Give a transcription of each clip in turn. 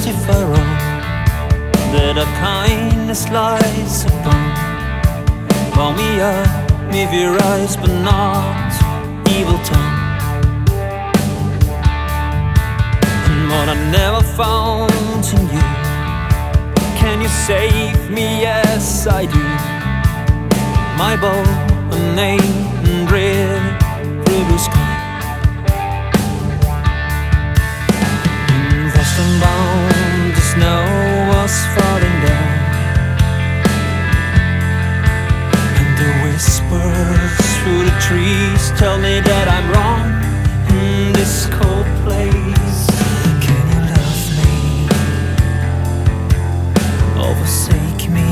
if I wrong, that a kindness lies upon. Call me up with your eyes, but not evil tongue. And what I never found in you, can you save me? Yes, I do. My bow and aim and red through the sky. Fast and bound, the snow was falling down, and the whispers through the trees tell me that I'm wrong in this cold place. Can you love me or forsake me?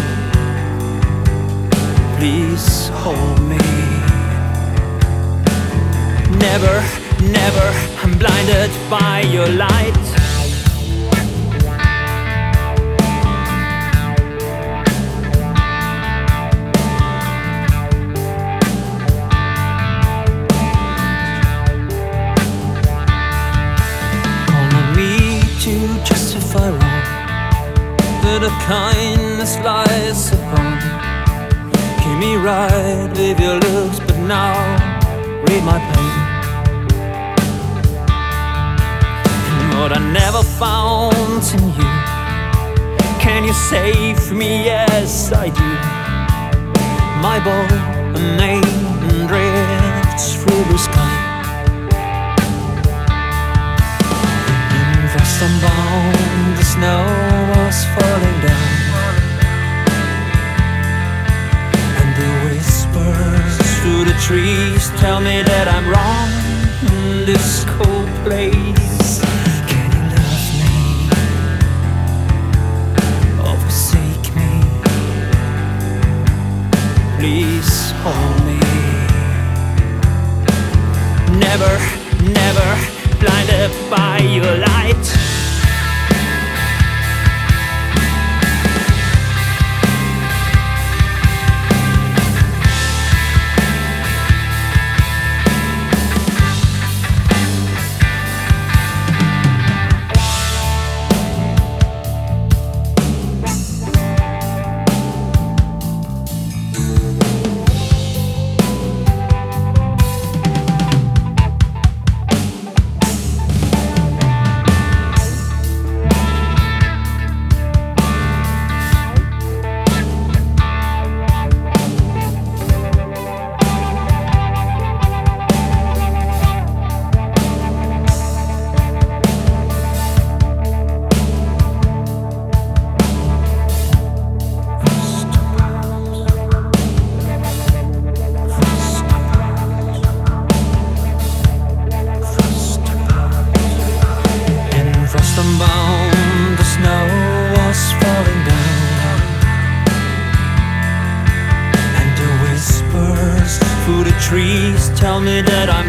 Please hold me. Never, never, I'm blinded by your light. Calling me to justify wrong, that a kindness lies upon. Keep me right with your looks, but now read my pain. What I never found in you, can you save me? Yes, I do. My bow and aim and drifts through the sky. And fast and bound, the snow was falling down, and the whispers through the trees tell me that I'm wrong in this cold place. Please hold me. Never, never blinded by your light. Bound, the snow was falling down, and the whispers through the trees tell me that